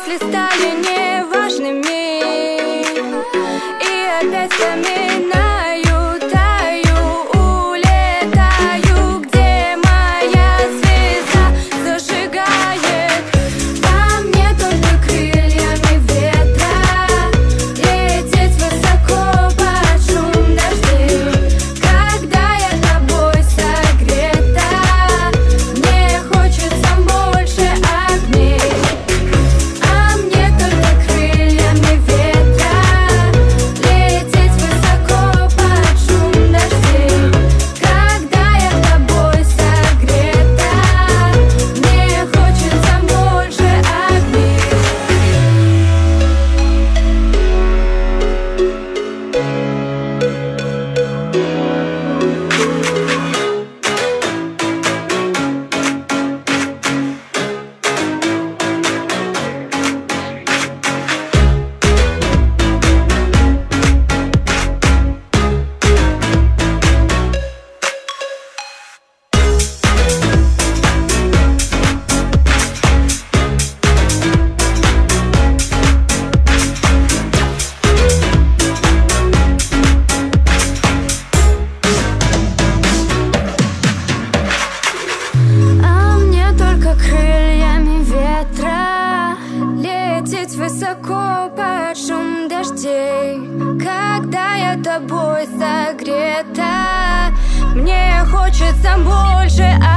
мысли стали неважными, и опять вспоминаю, таю, улетаю, где моя звезда зажигает. По мне только крыльями ветра лететь высоко под шум дождей. Когда я тобой согрета, мне хочется больше огней. А мне только крыльями ветра лететь высоко под шум дождей. Когда я тобой согрета, мне хочется больше огней. А мне только крыльями ветра лететь высоко под шум дождей. Когда я тобой согрета, мне хочется больше